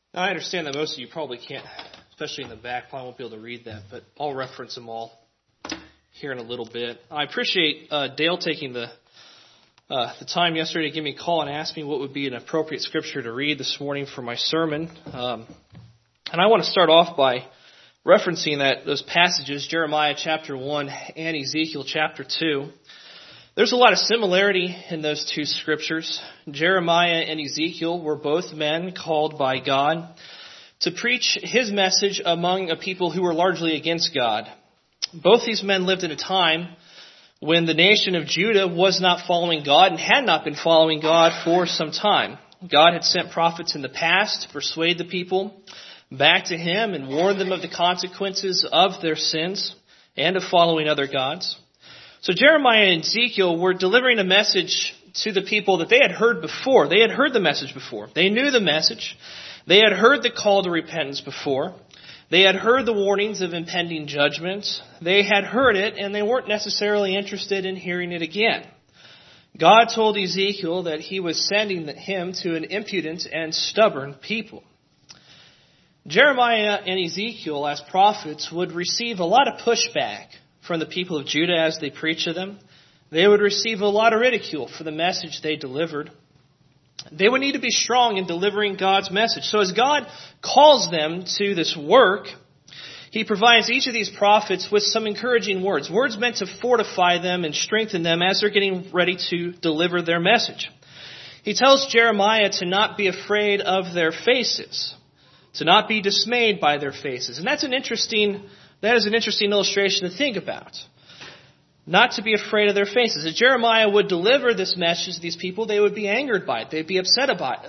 Now, I understand that most of you probably can't, especially in the back, probably won't be able to read that, but I'll reference them all here in a little bit. I appreciate Dale taking the time yesterday to give me a call and ask me what would be an appropriate scripture to read this morning for my sermon. And I want to start off by referencing those passages, Jeremiah chapter 1 and Ezekiel chapter 2. There's a lot of similarity in those two scriptures. Jeremiah and Ezekiel were both men called by God to preach his message among a people who were largely against God. Both these men lived in a time when the nation of Judah was not following God and had not been following God for some time. God had sent prophets in the past to persuade the people back to him and warn them of the consequences of their sins and of following other gods. So Jeremiah and Ezekiel were delivering a message to the people that they had heard before. They had heard the message before. They knew the message. They had heard the call to repentance before. They had heard the warnings of impending judgment. They had heard it, and they weren't necessarily interested in hearing it again. God told Ezekiel that he was sending him to an impudent and stubborn people. Jeremiah and Ezekiel, as prophets, would receive a lot of pushback from the people of Judah as they preached to them. They would receive a lot of ridicule for the message they delivered. They would need to be strong in delivering God's message. So as God calls them to this work, he provides each of these prophets with some encouraging words. Words meant to fortify them and strengthen them as they're getting ready to deliver their message. He tells Jeremiah to not be afraid of their faces, to not be dismayed by their faces. And that is an interesting illustration to think about. Not to be afraid of their faces. If Jeremiah would deliver this message to these people, they would be angered by it. They'd be upset about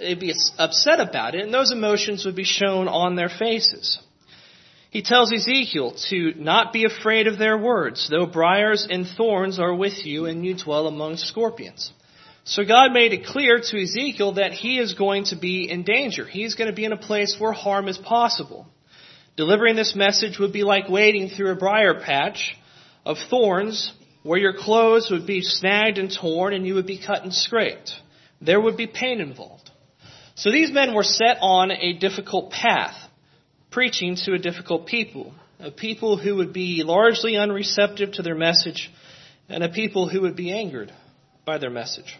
it, and those emotions would be shown on their faces. He tells Ezekiel to not be afraid of their words, though briars and thorns are with you and you dwell among scorpions. So God made it clear to Ezekiel that he is going to be in danger. He's going to be in a place where harm is possible. Delivering this message would be like wading through a briar patch of thorns where your clothes would be snagged and torn and you would be cut and scraped. There would be pain involved. So these men were set on a difficult path, preaching to a difficult people, a people who would be largely unreceptive to their message and a people who would be angered by their message.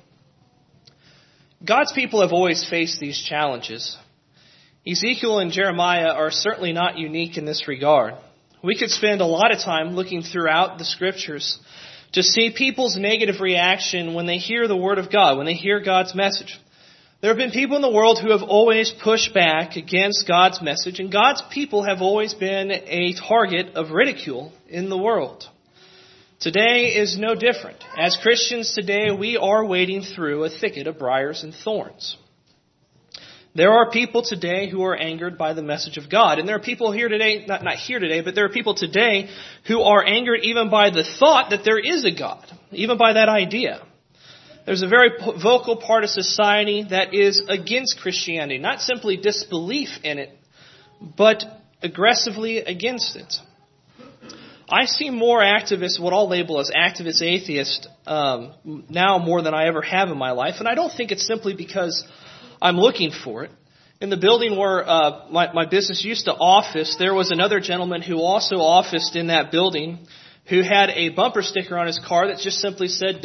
God's people have always faced these challenges. Ezekiel and Jeremiah are certainly not unique in this regard. We could spend a lot of time looking throughout the scriptures to see people's negative reaction when they hear the word of God, when they hear God's message. There have been people in the world who have always pushed back against God's message, and God's people have always been a target of ridicule in the world. Today is no different. As Christians today, we are wading through a thicket of briars and thorns. There are people today who are angered by the message of God. And there are people here today, not here today, but there are people today who are angered even by the thought that there is a God, even by that idea. There's a very vocal part of society that is against Christianity, not simply disbelief in it, but aggressively against it. I see more activists, what I'll label as activist atheists, now more than I ever have in my life. And I don't think it's simply because I'm looking for it. In the building where my business used to office, there was another gentleman who also officed in that building who had a bumper sticker on his car that just simply said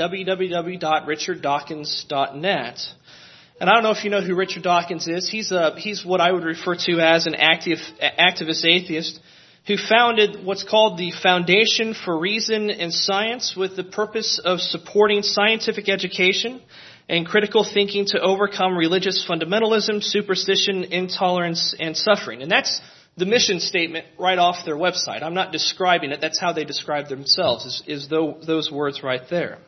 www.richarddawkins.net. And I don't know if you know who Richard Dawkins is. He's what I would refer to as an activist atheist who founded what's called the Foundation for Reason and Science with the purpose of supporting scientific education and critical thinking to overcome religious fundamentalism, superstition, intolerance, and suffering. And that's the mission statement right off their website. I'm not describing it. That's how they describe themselves, is those words right there.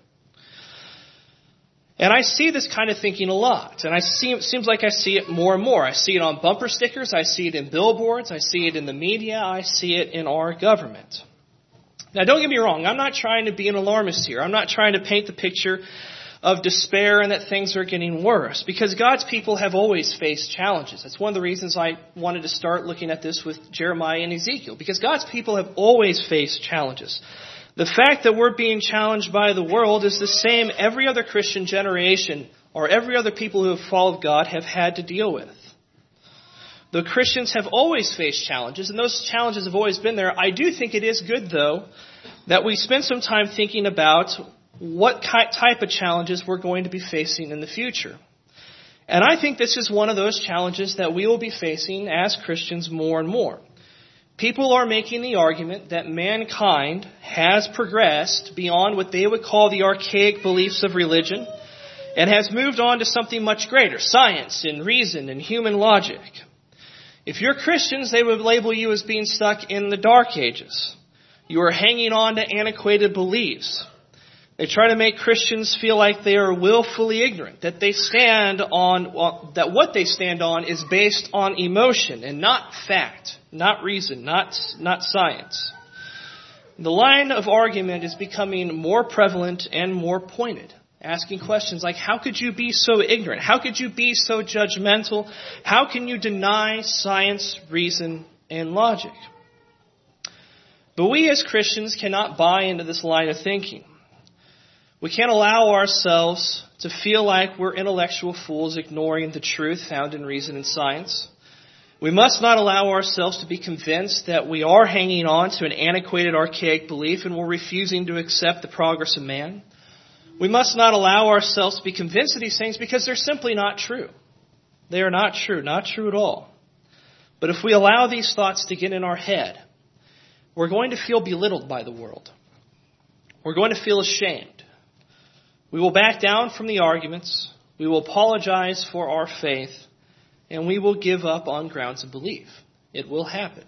And I see this kind of thinking a lot. And it seems like I see it more and more. I see it on bumper stickers. I see it in billboards. I see it in the media. I see it in our government. Now, don't get me wrong. I'm not trying to be an alarmist here. I'm not trying to paint the picture of despair and that things are getting worse, because God's people have always faced challenges. That's one of the reasons I wanted to start looking at this with Jeremiah and Ezekiel, because God's people have always faced challenges. The fact that we're being challenged by the world is the same every other Christian generation or every other people who have followed God have had to deal with. Though Christians have always faced challenges, and those challenges have always been there, I do think it is good, though, that we spend some time thinking about what type of challenges we're going to be facing in the future. And I think this is one of those challenges that we will be facing as Christians more and more. People are making the argument that mankind has progressed beyond what they would call the archaic beliefs of religion and has moved on to something much greater, science and reason and human logic. If you're Christians, they would label you as being stuck in the Dark Ages. You are hanging on to antiquated beliefs. They try to make Christians feel like they are willfully ignorant, that that what they stand on is based on emotion and not fact, not reason, not science. The line of argument is becoming more prevalent and more pointed, asking questions like, how could you be so ignorant? How could you be so judgmental? How can you deny science, reason, and logic? But we as Christians cannot buy into this line of thinking. We can't allow ourselves to feel like we're intellectual fools ignoring the truth found in reason and science. We must not allow ourselves to be convinced that we are hanging on to an antiquated, archaic belief and we're refusing to accept the progress of man. We must not allow ourselves to be convinced of these things because they're simply not true. They are not true at all. But if we allow these thoughts to get in our head, we're going to feel belittled by the world. We're going to feel ashamed. We will back down from the arguments, we will apologize for our faith, and we will give up on grounds of belief. It will happen.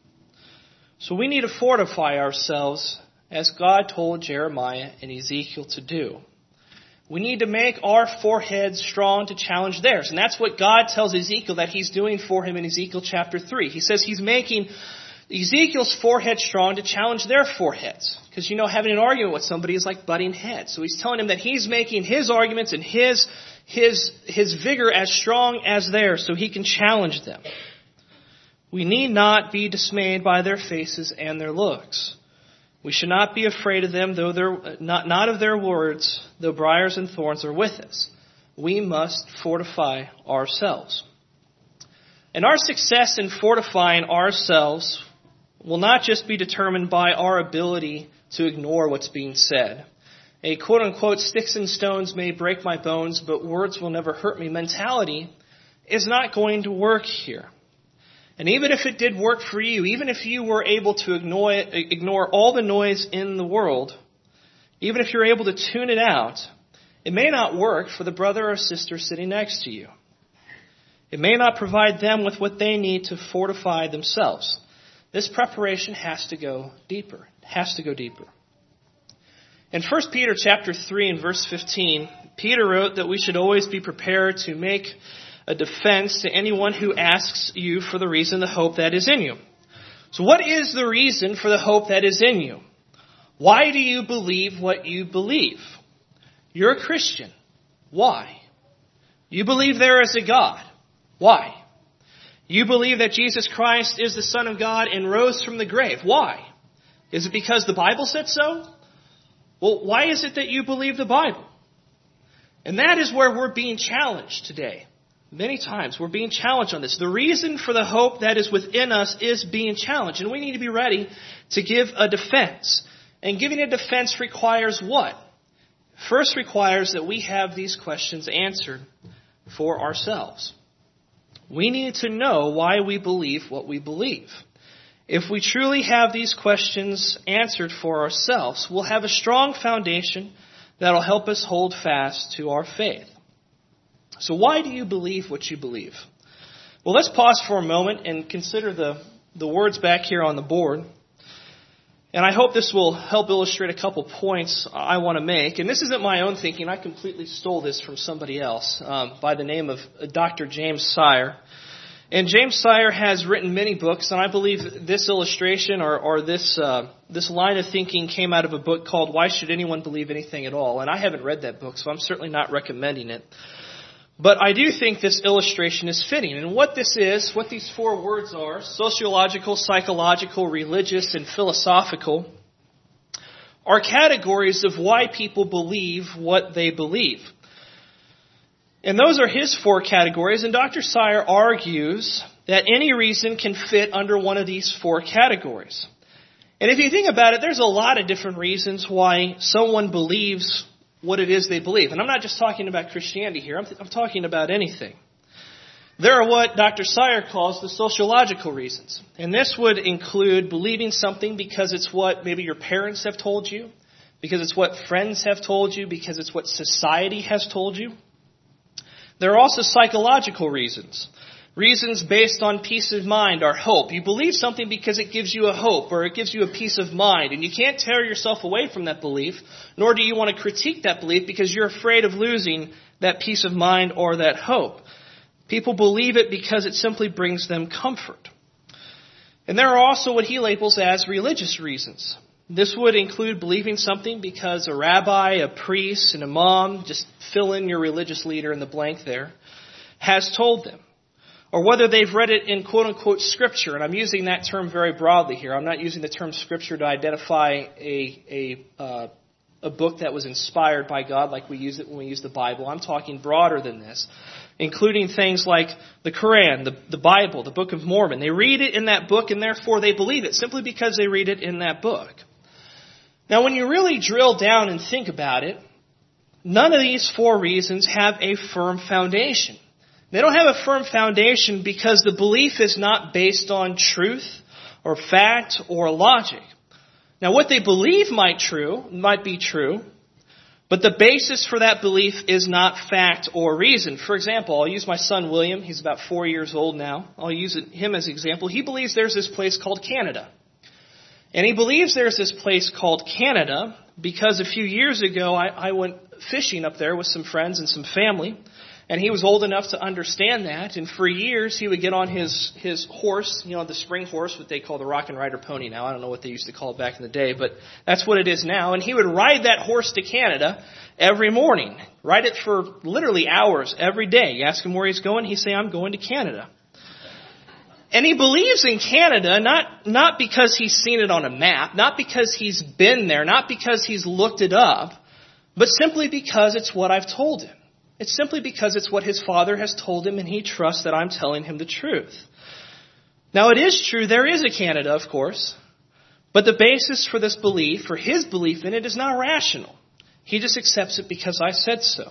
So we need to fortify ourselves as God told Jeremiah and Ezekiel to do. We need to make our foreheads strong to challenge theirs. And that's what God tells Ezekiel that he's doing for him in Ezekiel chapter 3. He says he's making Ezekiel's forehead strong to challenge their foreheads. Because, having an argument with somebody is like butting heads. So he's telling him that he's making his arguments and his vigor as strong as theirs so he can challenge them. We need not be dismayed by their faces and their looks. We should not be afraid of them, though they're not of their words, though briars and thorns are with us. We must fortify ourselves. And our success in fortifying ourselves will not just be determined by our ability to ignore what's being said. A quote-unquote sticks and stones may break my bones, but words will never hurt me mentality is not going to work here. And even if it did work for you, even if you were able to ignore all the noise in the world, even if you're able to tune it out, it may not work for the brother or sister sitting next to you. It may not provide them with what they need to fortify themselves. This preparation has to go deeper. It has to go deeper. In 1 Peter chapter 3 and verse 15, Peter wrote that we should always be prepared to make a defense to anyone who asks you for the reason, the hope that is in you. So what is the reason for the hope that is in you? Why do you believe what you believe? You're a Christian. Why? You believe there is a God. Why? You believe that Jesus Christ is the Son of God and rose from the grave. Why? Is it because the Bible said so? Well, why is it that you believe the Bible? And that is where we're being challenged today. Many times we're being challenged on this. The reason for the hope that is within us is being challenged. And we need to be ready to give a defense. And giving a defense requires what? First requires that we have these questions answered for ourselves. We need to know why we believe what we believe. If we truly have these questions answered for ourselves, we'll have a strong foundation that'll help us hold fast to our faith. So why do you believe what you believe? Well, let's pause for a moment and consider the words back here on the board. And I hope this will help illustrate a couple points I want to make. And this isn't my own thinking. I completely stole this from somebody else by the name of Dr. James Sire. And James Sire has written many books, and I believe this illustration or this line of thinking came out of a book called Why Should Anyone Believe Anything at All? And I haven't read that book, so I'm certainly not recommending it. But I do think this illustration is fitting. And what this is, what these four words are, sociological, psychological, religious, and philosophical, are categories of why people believe what they believe. And those are his four categories. And Dr. Sire argues that any reason can fit under one of these four categories. And if you think about it, there's a lot of different reasons why someone believes what it is they believe. And I'm not just talking about Christianity here. I'm talking about anything. There are what Dr. Sire calls the sociological reasons. And this would include believing something because it's what maybe your parents have told you, because it's what friends have told you, because it's what society has told you. There are also psychological reasons. Reasons based on peace of mind or hope. You believe something because it gives you a hope or it gives you a peace of mind. And you can't tear yourself away from that belief, nor do you want to critique that belief because you're afraid of losing that peace of mind or that hope. People believe it because it simply brings them comfort. And there are also what he labels as religious reasons. This would include believing something because a rabbi, a priest, an imam, just fill in your religious leader in the blank there, has told them. Or whether they've read it in quote-unquote scripture, and I'm using that term very broadly here. I'm not using the term scripture to identify a book that was inspired by God like we use it when we use the Bible. I'm talking broader than this, including things like the Quran, the Bible, the Book of Mormon. They read it in that book and therefore they believe it simply because they read it in that book. Now when you really drill down and think about it, none of these four reasons have a firm foundation. They don't have a firm foundation because the belief is not based on truth or fact or logic. Now, what they believe might be true, but the basis for that belief is not fact or reason. For example, I'll use my son William. He's about 4 years old now. I'll use him as an example. He believes there's this place called Canada. And he believes there's this place called Canada because a few years ago I went fishing up there with some friends and some family. And he was old enough to understand that. And for years, he would get on his horse, the spring horse, what they call the Rock and Rider pony now. I don't know what they used to call it back in the day, but that's what it is now. And he would ride that horse to Canada every morning. Ride it for literally hours every day. You ask him where he's going, he'd say, I'm going to Canada. And he believes in Canada, not because he's seen it on a map, not because he's been there, not because he's looked it up, but simply because it's what I've told him. It's simply because it's what his father has told him and he trusts that I'm telling him the truth. Now it is true, there is a Canada, of course, but the basis for this belief, for his belief in it, is not rational. He just accepts it because I said so.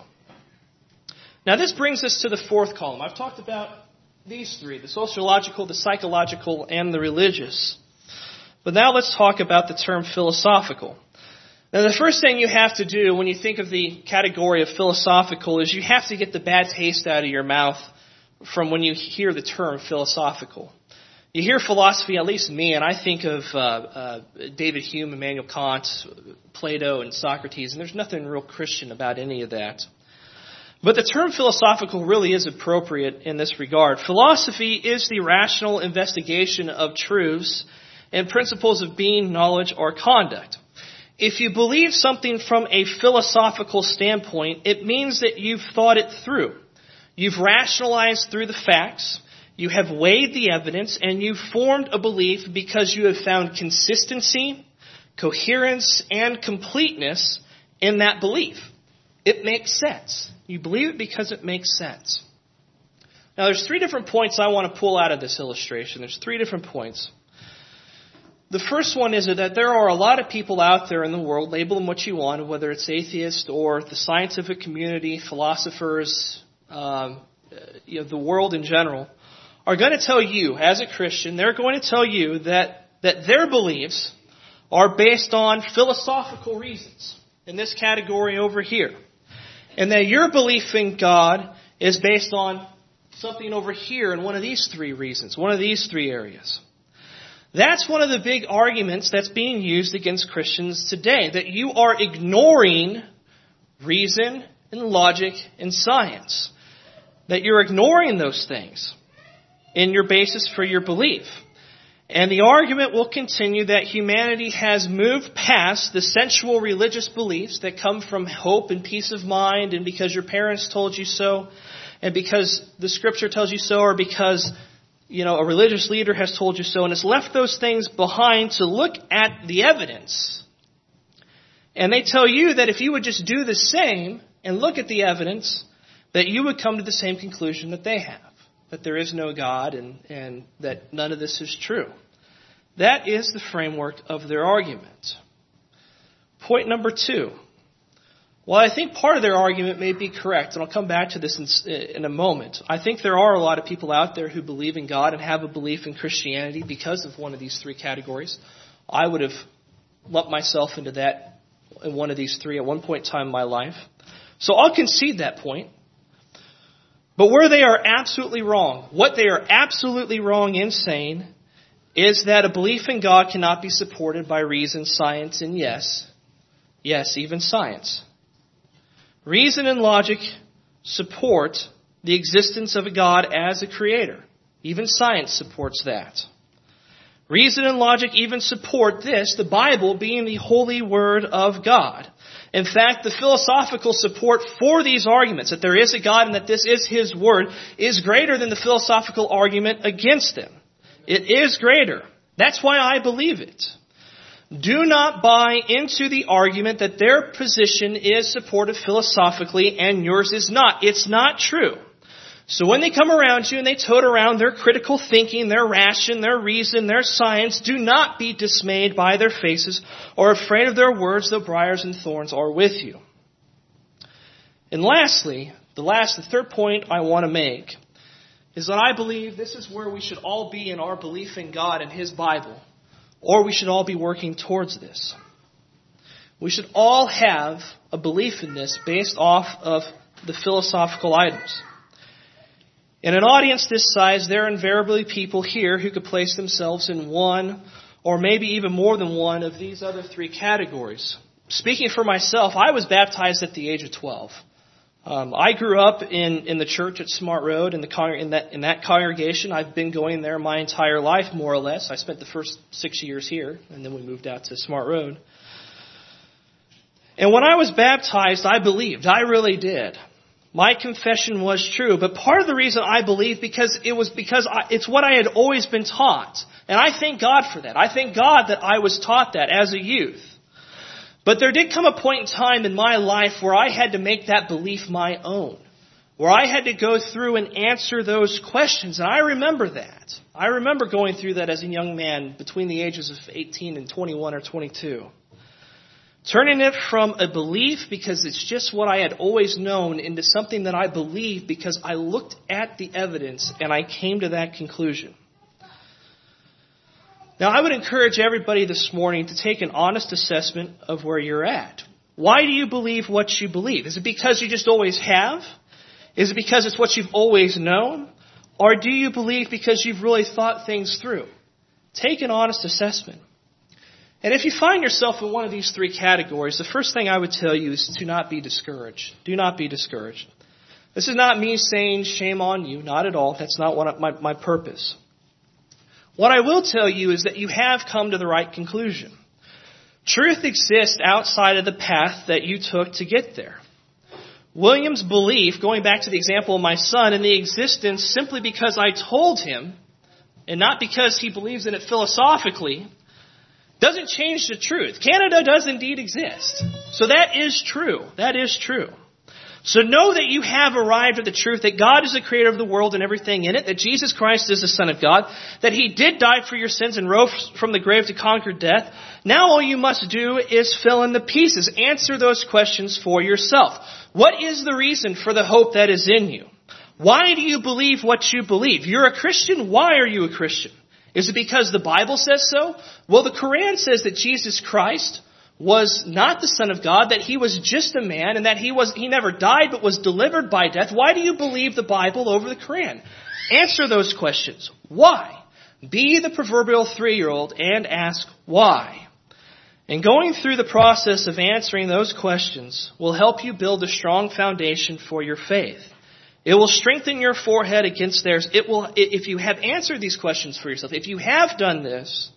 Now this brings us to the fourth column. I've talked about these three, the sociological, the psychological, and the religious. But now let's talk about the term philosophical. Now, the first thing you have to do when you think of the category of philosophical is you have to get the bad taste out of your mouth from when you hear the term philosophical. You hear philosophy, at least me, and I think of David Hume, Immanuel Kant, Plato, and Socrates, and there's nothing real Christian about any of that. But the term philosophical really is appropriate in this regard. Philosophy is the rational investigation of truths and principles of being, knowledge, or conduct. If you believe something from a philosophical standpoint, it means that you've thought it through. You've rationalized through the facts, you have weighed the evidence, and you've formed a belief because you have found consistency, coherence, and completeness in that belief. It makes sense. You believe it because it makes sense. Now, there's three different points I want to pull out of this illustration. There's three different points. The first one is that there are a lot of people out there in the world, label them what you want, whether it's atheist or the scientific community, philosophers, the world in general, are going to tell you, as a Christian, they're going to tell you that their beliefs are based on philosophical reasons, in this category over here. And that your belief in God is based on something over here in one of these three reasons, one of these three areas. That's one of the big arguments that's being used against Christians today, that you are ignoring reason and logic and science, that you're ignoring those things in your basis for your belief. And the argument will continue that humanity has moved past the sensual religious beliefs that come from hope and peace of mind and because your parents told you so and because the scripture tells you so or because a religious leader has told you so, and it's left those things behind to look at the evidence. And they tell you that if you would just do the same and look at the evidence, that you would come to the same conclusion that they have. that there is no God and that none of this is true. That is the framework of their argument. Point number 2. Well, I think part of their argument may be correct, and I'll come back to this in a moment. I think there are a lot of people out there who believe in God and have a belief in Christianity because of one of these 3 categories. I would have lumped myself into that in one of these 3 at one point in time in my life. So I'll concede that point. But where they are absolutely wrong, what they are absolutely wrong in saying is that a belief in God cannot be supported by reason, science, and yes, even science. Reason and logic support the existence of a God as a creator. Even science supports that. Reason and logic even support this, the Bible being the holy word of God. In fact, the philosophical support for these arguments, that there is a God and that this is His word, is greater than the philosophical argument against them. It is greater. That's why I believe it. Do not buy into the argument that their position is supported philosophically and yours is not. It's not true. So when they come around you and they tote around their critical thinking, their ration, their reason, their science, do not be dismayed by their faces or afraid of their words, though briars and thorns are with you. And lastly, the third point I want to make is that I believe this is where we should all be in our belief in God and His Bible. Or we should all be working towards this. We should all have a belief in this based off of the philosophical items. In an audience this size, there are invariably people here who could place themselves in one or maybe even more than one of these other 3 categories. Speaking for myself, I was baptized at the age of 12. I grew up in the church at Smart Road in that congregation. I've been going there my entire life, more or less. I spent the first 6 years here, and then we moved out to Smart Road. And when I was baptized, I believed. I really did. My confession was true. But part of the reason I believed because it's what I had always been taught. And I thank God for that. I thank God that I was taught that as a youth. But there did come a point in time in my life where I had to make that belief my own. Where I had to go through and answer those questions. And I remember that. I remember going through that as a young man between the ages of 18 and 21 or 22. Turning it from a belief because it's just what I had always known into something that I believe because I looked at the evidence and I came to that conclusion. Now, I would encourage everybody this morning to take an honest assessment of where you're at. Why do you believe what you believe? Is it because you just always have? Is it because it's what you've always known? Or do you believe because you've really thought things through? Take an honest assessment. And if you find yourself in one of these 3 categories, the first thing I would tell you is to not be discouraged. Do not be discouraged. This is not me saying shame on you. Not at all. That's not my purpose. What I will tell you is that you have come to the right conclusion. Truth exists outside of the path that you took to get there. William's belief, going back to the example of my son, in the existence simply because I told him, and not because he believes in it philosophically, doesn't change the truth. Canada does indeed exist. So that is true. That is true. So know that you have arrived at the truth that God is the creator of the world and everything in it, that Jesus Christ is the Son of God, that He did die for your sins and rose from the grave to conquer death. Now all you must do is fill in the pieces. Answer those questions for yourself. What is the reason for the hope that is in you? Why do you believe what you believe? You're a Christian. Why are you a Christian? Is it because the Bible says so? Well, the Quran says that Jesus Christ was not the Son of God, that He was just a man, and that He never died but was delivered by death. Why do you believe the Bible over the Quran? Answer those questions. Why? Be the proverbial 3-year-old and ask why. And going through the process of answering those questions will help you build a strong foundation for your faith. It will strengthen your forehead against theirs. It will, if you have answered these questions for yourself, if you have done this,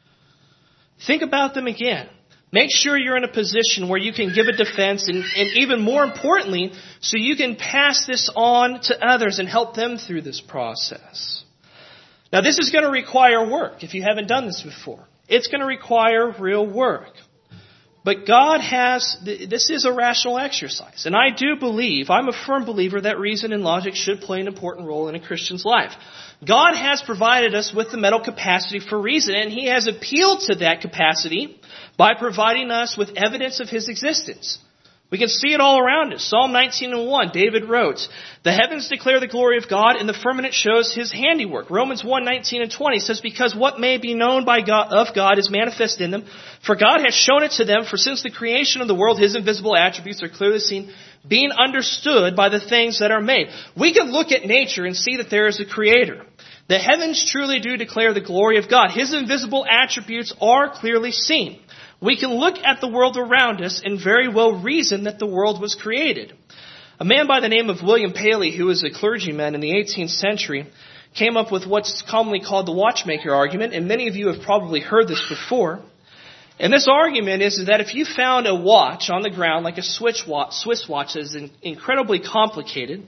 think about them again. Make sure you're in a position where you can give a defense and even more importantly, so you can pass this on to others and help them through this process. Now, this is going to require work if you haven't done this before. It's going to require real work. But God this is a rational exercise. And I do believe, I'm a firm believer that reason and logic should play an important role in a Christian's life. God has provided us with the mental capacity for reason, and He has appealed to that capacity by providing us with evidence of His existence. We can see it all around us. Psalm 19:1, David wrote, "The heavens declare the glory of God, and the firmament shows His handiwork." Romans 1:19-20 says, "Because what may be known of God is manifest in them, for God has shown it to them, for since the creation of the world, His invisible attributes are clearly seen, being understood by the things that are made." We can look at nature and see that there is a Creator. The heavens truly do declare the glory of God. His invisible attributes are clearly seen. We can look at the world around us and very well reason that the world was created. A man by the name of William Paley, who was a clergyman in the 18th century, came up with what's commonly called the watchmaker argument, and many of you have probably heard this before. And this argument is that if you found a watch on the ground, like a Swiss watch that is incredibly complicated,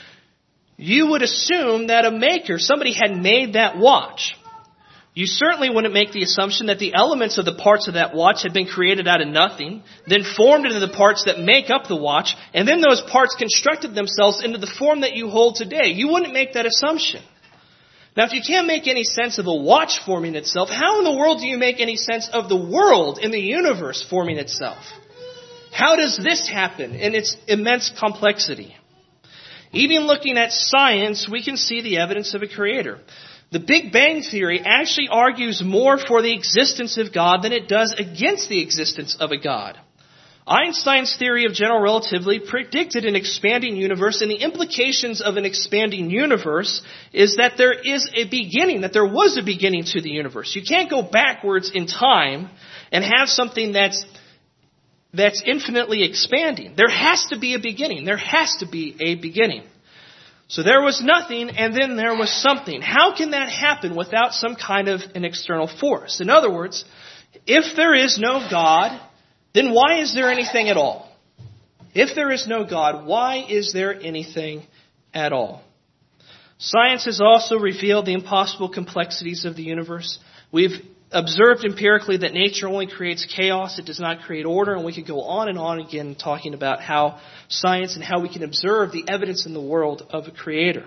you would assume that somebody had made that watch. You certainly wouldn't make the assumption that the elements of the parts of that watch had been created out of nothing, then formed into the parts that make up the watch, and then those parts constructed themselves into the form that you hold today. You wouldn't make that assumption. Now, if you can't make any sense of a watch forming itself, how in the world do you make any sense of the world in the universe forming itself? How does this happen in its immense complexity? Even looking at science, we can see the evidence of a Creator. The Big Bang Theory actually argues more for the existence of God than it does against the existence of a God. Einstein's theory of general relativity predicted an expanding universe, and the implications of an expanding universe is that there is a beginning, that there was a beginning to the universe. You can't go backwards in time and have something that's infinitely expanding. There has to be a beginning. There has to be a beginning. So there was nothing, and then there was something. How can that happen without some kind of an external force? In other words, if there is no God, then why is there anything at all? If there is no God, why is there anything at all? Science has also revealed the impossible complexities of the universe. We've observed empirically that nature only creates chaos. It does not create order. And we could go on and on again talking about how science and how we can observe the evidence in the world of a Creator.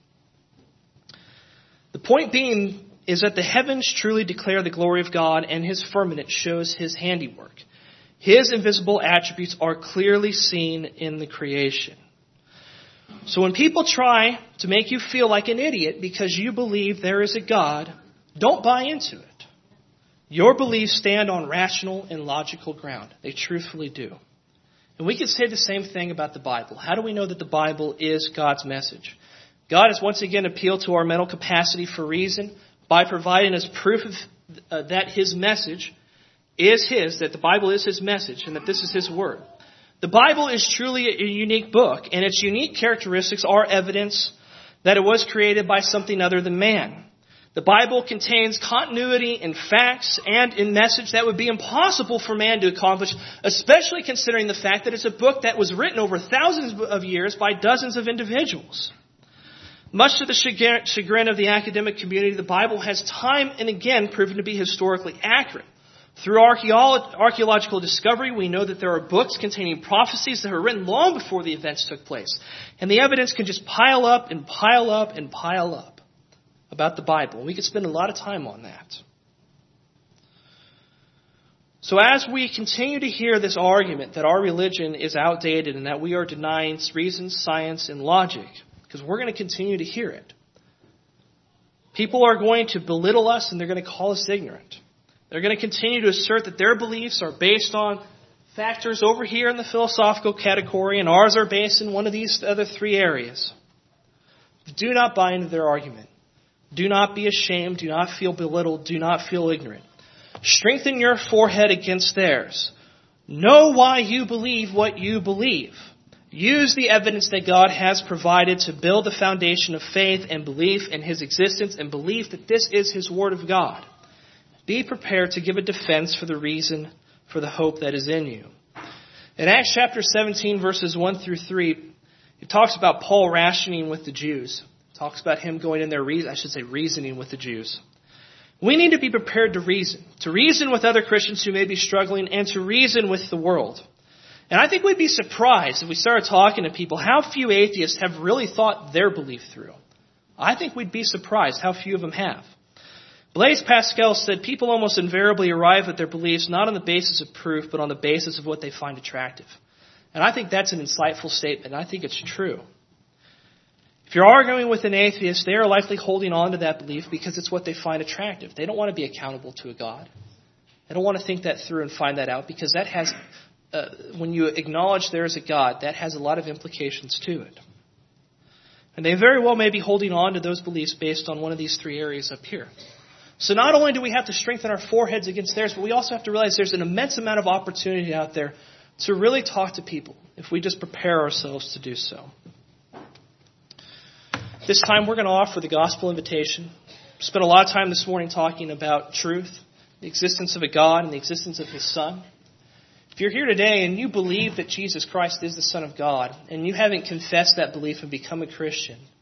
The point being is that the heavens truly declare the glory of God, and His firmament shows His handiwork. His invisible attributes are clearly seen in the creation. So when people try to make you feel like an idiot because you believe there is a God, don't buy into it. Your beliefs stand on rational and logical ground. They truthfully do. And we can say the same thing about the Bible. How do we know that the Bible is God's message? God has once again appealed to our mental capacity for reason by providing us proof of that His message is His, that the Bible is His message, and that this is His Word. The Bible is truly a unique book, and its unique characteristics are evidence that it was created by something other than man. The Bible contains continuity in facts and in message that would be impossible for man to accomplish, especially considering the fact that it's a book that was written over thousands of years by dozens of individuals. Much to the chagrin of the academic community, the Bible has time and again proven to be historically accurate. Through archaeological discovery, we know that there are books containing prophecies that were written long before the events took place. And the evidence can just pile up and pile up and pile up about the Bible. We could spend a lot of time on that. So as we continue to hear this argument that our religion is outdated and that we are denying reason, science, and logic, because we're going to continue to hear it, people are going to belittle us and they're going to call us ignorant. They're going to continue to assert that their beliefs are based on factors over here in the philosophical category and ours are based in one of these other three areas. Do not buy into their argument. Do not be ashamed. Do not feel belittled. Do not feel ignorant. Strengthen your forehead against theirs. Know why you believe what you believe. Use the evidence that God has provided to build the foundation of faith and belief in His existence and belief that this is His Word of God. Be prepared to give a defense for the reason for the hope that is in you. In Acts chapter 17, verses 1 through 3, it talks about Paul rationing with the Jews. It talks about him going in there, reasoning with the Jews. We need to be prepared to reason with other Christians who may be struggling, and to reason with the world. And I think we'd be surprised if we started talking to people how few atheists have really thought their belief through. I think we'd be surprised how few of them have. Blaise Pascal said people almost invariably arrive at their beliefs not on the basis of proof, but on the basis of what they find attractive. And I think that's an insightful statement, and I think it's true. If you're arguing with an atheist, they are likely holding on to that belief because it's what they find attractive. They don't want to be accountable to a God. They don't want to think that through and find that out, because that has, when you acknowledge there is a God, that has a lot of implications to it. And they very well may be holding on to those beliefs based on one of these three areas up here. So not only do we have to strengthen our foreheads against theirs, but we also have to realize there's an immense amount of opportunity out there to really talk to people if we just prepare ourselves to do so. This time we're going to offer the gospel invitation. Spent a lot of time this morning talking about truth, the existence of a God and the existence of His Son. If you're here today and you believe that Jesus Christ is the Son of God, and you haven't confessed that belief and become a Christian,